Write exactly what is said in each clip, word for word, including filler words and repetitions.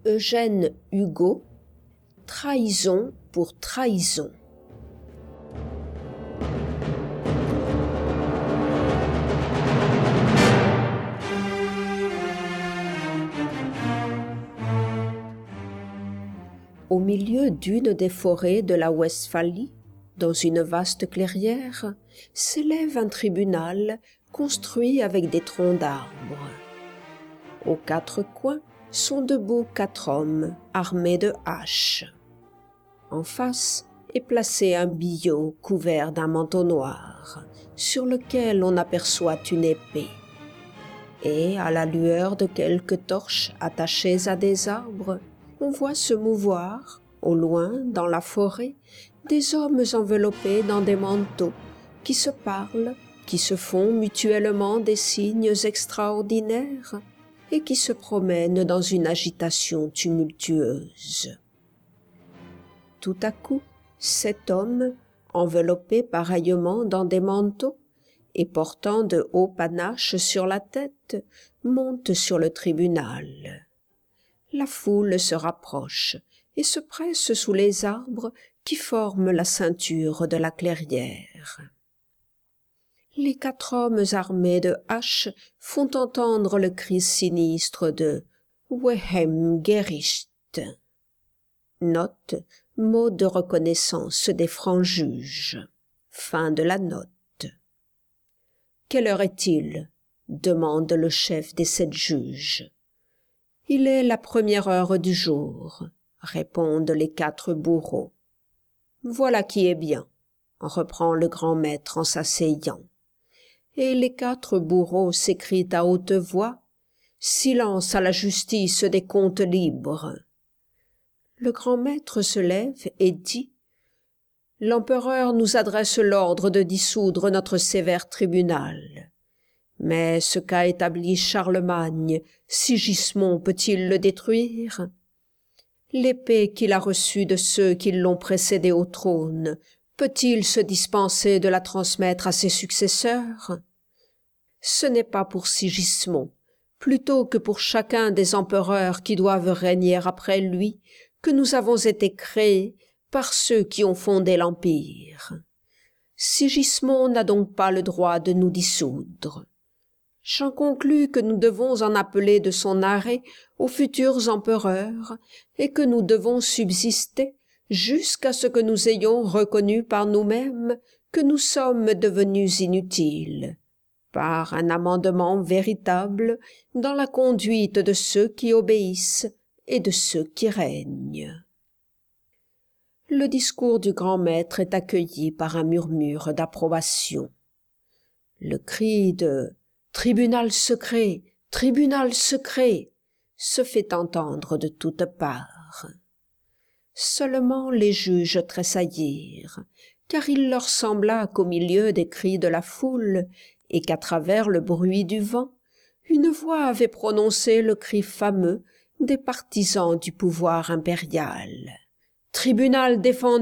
Eugène Hugo, Trahison pour trahison. Au milieu d'une des forêts de la Westphalie, dans une vaste clairière, s'élève un tribunal construit avec des troncs d'arbres. Aux quatre coins sont debout quatre hommes armés de haches. En face est placé un billot couvert d'un manteau noir, sur lequel on aperçoit une épée. Et, à la lueur de quelques torches attachées à des arbres, on voit se mouvoir, au loin, dans la forêt, des hommes enveloppés dans des manteaux, qui se parlent, qui se font mutuellement des signes extraordinaires, et qui se promènent dans une agitation tumultueuse. Tout à coup, sept hommes, enveloppés pareillement dans des manteaux, et portant de hauts panaches sur la tête, montent sur le tribunal. La foule se rapproche et se presse sous les arbres qui forment la ceinture de la clairière. Les quatre hommes armés de haches font entendre le cri sinistre de « Wehem Gericht », note, mot de reconnaissance des francs juges. Fin de la note. « Quelle heure est-il » demande le chef des sept juges. « Il est la première heure du jour », répondent les quatre bourreaux. « Voilà qui est bien », reprend le grand maître en s'asseyant. Et les quatre bourreaux s'écrient à haute voix « Silence à la justice des comptes libres !» Le grand maître se lève et dit « L'empereur nous adresse l'ordre de dissoudre notre sévère tribunal. Mais ce qu'a établi Charlemagne, Sigismond peut-il le détruire? L'épée qu'il a reçue de ceux qui l'ont précédé au trône, peut-il se dispenser de la transmettre à ses successeurs? Ce n'est pas pour Sigismond, plutôt que pour chacun des empereurs qui doivent régner après lui, que nous avons été créés par ceux qui ont fondé l'Empire. Sigismond n'a donc pas le droit de nous dissoudre. J'en conclus que nous devons en appeler de son arrêt aux futurs empereurs et que nous devons subsister jusqu'à ce que nous ayons reconnu par nous-mêmes que nous sommes devenus inutiles, par un amendement véritable dans la conduite de ceux qui obéissent et de ceux qui règnent. Le discours du grand maître est accueilli par un murmure d'approbation. Le cri de « Tribunal secret, tribunal secret » se fait entendre de toutes parts. Seulement les juges tressaillirent, car il leur sembla qu'au milieu des cris de la foule, et qu'à travers le bruit du vent, une voix avait prononcé le cri fameux des partisans du pouvoir impérial. « Tribunal défendu !»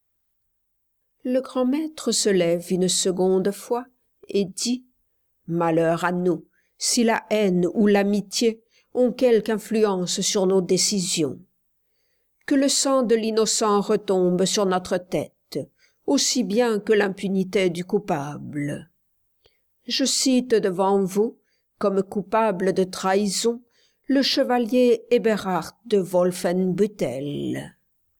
Le grand maître se lève une seconde fois et dit « Malheur à nous, si la haine ou l'amitié ont quelque influence sur nos décisions. Que le sang de l'innocent retombe sur notre tête, aussi bien que l'impunité du coupable. Je cite devant vous, comme coupable de trahison, le chevalier Eberhard de Wolfenbüttel. »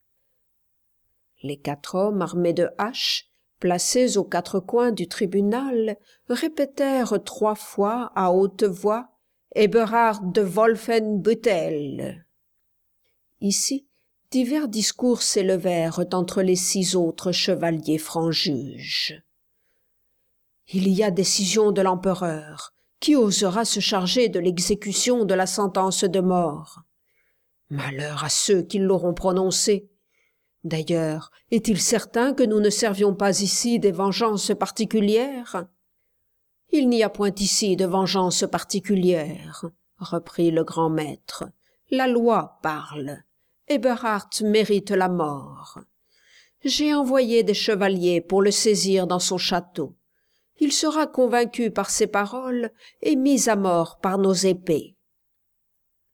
Les quatre hommes armés de haches, placés aux quatre coins du tribunal, répétèrent trois fois à haute voix « Eberhard de Wolfenbüttel ». Ici, divers discours s'élevèrent entre les six autres chevaliers francs-juges. « Il y a décision de l'empereur. Qui osera se charger de l'exécution de la sentence de mort? Malheur à ceux qui l'auront prononcée. D'ailleurs, est-il certain que nous ne servions pas ici des vengeances particulières? Il n'y a point ici de vengeance particulière, reprit le grand maître. La loi parle. Eberhard mérite la mort. J'ai envoyé des chevaliers pour le saisir dans son château. Il sera convaincu par ses paroles et mis à mort par nos épées.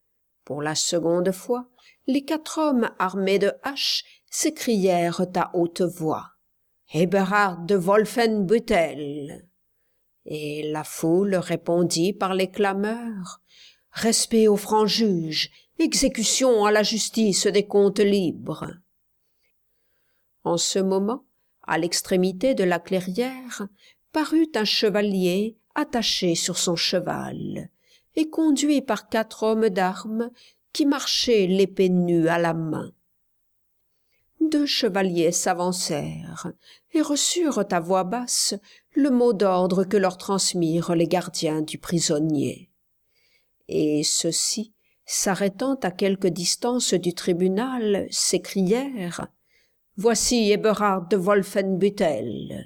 Pour la seconde fois, les quatre hommes armés de haches s'écrièrent à haute voix « Eberhard de Wolfenbüttel !» Et la foule répondit par les clameurs « Respect au franc juge, exécution à la justice des comptes libres !» En ce moment, à l'extrémité de la clairière, parut un chevalier attaché sur son cheval et conduit par quatre hommes d'armes qui marchaient l'épée nue à la main. Deux chevaliers s'avancèrent et reçurent à voix basse le mot d'ordre que leur transmirent les gardiens du prisonnier. Et ceux-ci, s'arrêtant à quelque distance du tribunal, s'écrièrent « Voici Eberhard de Wolfenbüttel !»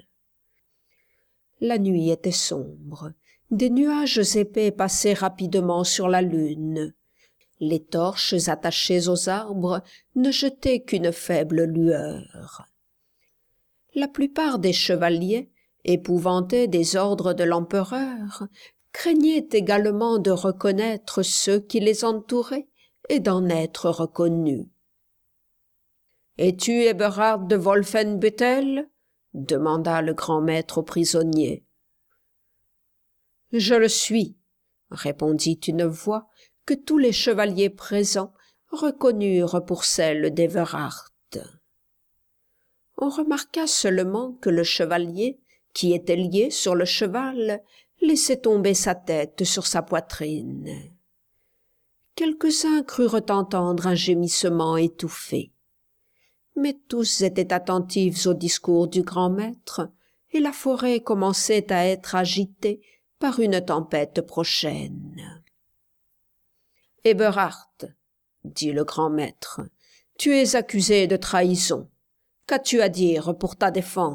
La nuit était sombre. Des nuages épais passaient rapidement sur la lune. Les torches attachées aux arbres ne jetaient qu'une faible lueur. La plupart des chevaliers, épouvantés des ordres de l'empereur, craignaient également de reconnaître ceux qui les entouraient et d'en être reconnus. « Es-tu Eberhard de Wolfenbüttel ?» demanda le grand maître au prisonnier. « Je le suis, » répondit une voix que tous les chevaliers présents reconnurent pour celle d'Eberhard. On remarqua seulement que le chevalier, qui était lié sur le cheval, laissait tomber sa tête sur sa poitrine. Quelques-uns crurent entendre un gémissement étouffé. Mais tous étaient attentifs au discours du grand maître, et la forêt commençait à être agitée par une tempête prochaine. « Eberhard, dit le grand maître, tu es accusé de trahison. Qu'as-tu à dire pour ta défense ?»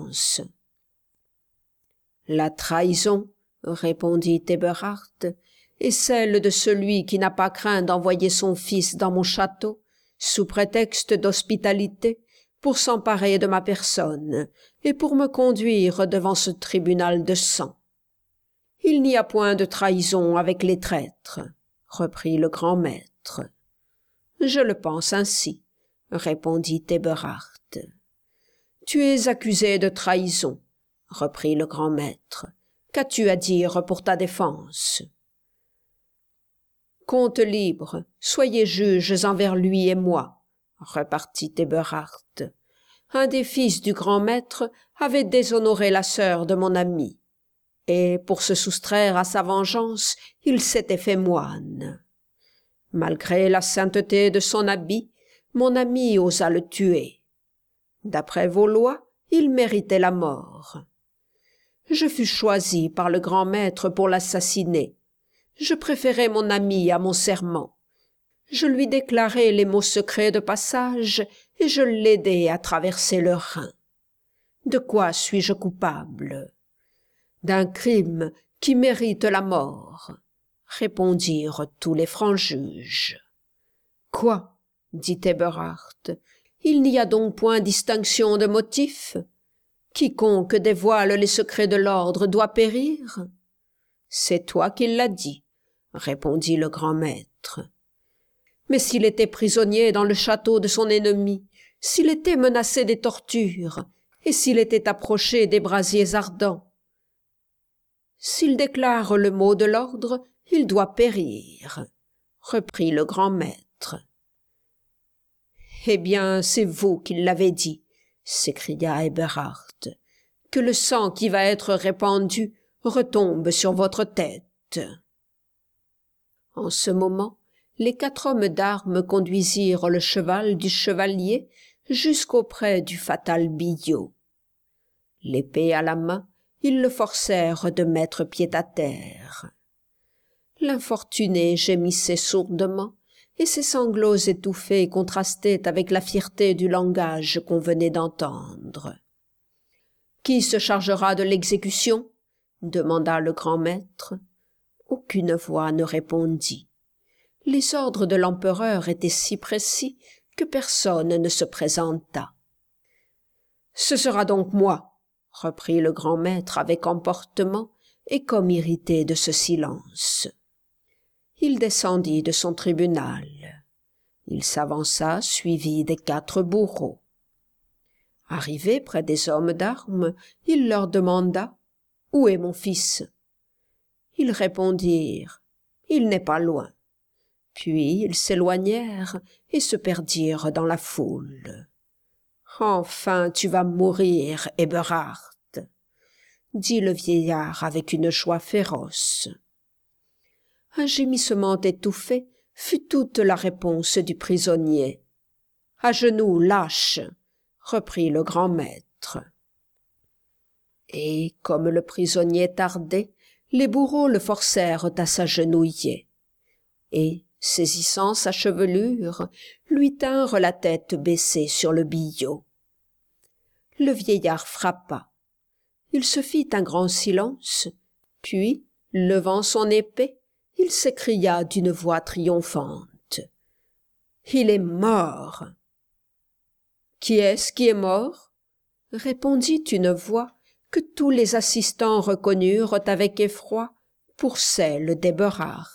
« La trahison, répondit Eberhard, est celle de celui qui n'a pas craint d'envoyer son fils dans mon château, sous prétexte d'hospitalité, pour s'emparer de ma personne et pour me conduire devant ce tribunal de sang. Il n'y a point de trahison avec les traîtres, reprit le grand maître. Je le pense ainsi, répondit Eberhard. Tu es accusé de trahison, reprit le grand maître. Qu'as-tu à dire pour ta défense? Compte libre, soyez juges envers lui et moi, repartit Eberhard. Un des fils du grand maître avait déshonoré la sœur de mon ami, et pour se soustraire à sa vengeance, il s'était fait moine. Malgré la sainteté de son habit, mon ami osa le tuer. D'après vos lois, il méritait la mort. Je fus choisi par le grand maître pour l'assassiner. Je préférai mon ami à mon serment. Je lui déclarai les mots secrets de passage et je l'aidai à traverser le Rhin. De quoi suis-je coupable? D'un crime qui mérite la mort, répondirent tous les francs juges. Quoi? dit Eberhard. Il n'y a donc point distinction de motif? Quiconque dévoile les secrets de l'ordre doit périr? C'est toi qui l'as dit, répondit le grand maître. Mais s'il était prisonnier dans le château de son ennemi, s'il était menacé des tortures, et s'il était approché des brasiers ardents, s'il déclare le mot de l'ordre, il doit périr, reprit le grand maître. Eh bien, c'est vous qui l'avez dit, s'écria Eberhard, que le sang qui va être répandu retombe sur votre tête. En ce moment, les quatre hommes d'armes conduisirent le cheval du chevalier jusqu'auprès du fatal Billaud. L'épée à la main, ils le forcèrent de mettre pied à terre. L'infortuné gémissait sourdement, et ses sanglots étouffés contrastaient avec la fierté du langage qu'on venait d'entendre. « Qui se chargera de l'exécution ?» demanda le grand maître. Aucune voix ne répondit. Les ordres de l'empereur étaient si précis que personne ne se présenta. « Ce sera donc moi, » reprit le grand maître avec emportement et comme irrité de ce silence. Il descendit de son tribunal. Il s'avança suivi des quatre bourreaux. Arrivé près des hommes d'armes, il leur demanda « Où est mon fils ?» Ils répondirent « Il n'est pas loin. » Puis ils s'éloignèrent et se perdirent dans la foule. « Enfin tu vas mourir, Eberhard !» dit le vieillard avec une joie féroce. Un gémissement étouffé fut toute la réponse du prisonnier. « À genoux, lâche !» reprit le grand maître. Et comme le prisonnier tardait, les bourreaux le forcèrent à s'agenouiller. Et, saisissant sa chevelure, lui tinrent la tête baissée sur le billot. Le vieillard frappa. Il se fit un grand silence, puis, levant son épée, il s'écria d'une voix triomphante. « Il est mort !»« Qui est-ce qui est mort ?» répondit une voix que tous les assistants reconnurent avec effroi pour celle d'Eberhard.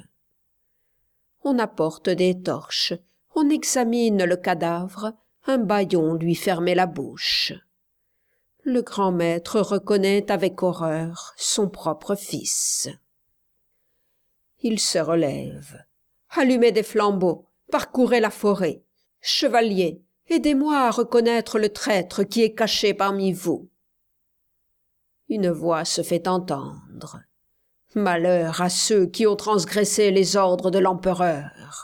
On apporte des torches, on examine le cadavre, un bâillon lui fermait la bouche. Le grand maître reconnaît avec horreur son propre fils. Il se relève. « Allumez des flambeaux, parcourez la forêt. Chevalier, aidez-moi à reconnaître le traître qui est caché parmi vous. » Une voix se fait entendre. « Malheur à ceux qui ont transgressé les ordres de l'empereur. »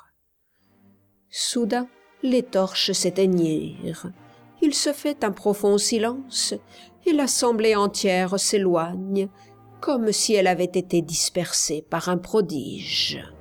Soudain, les torches s'éteignirent. Il se fait un profond silence et l'assemblée entière s'éloigne comme si elle avait été dispersée par un prodige.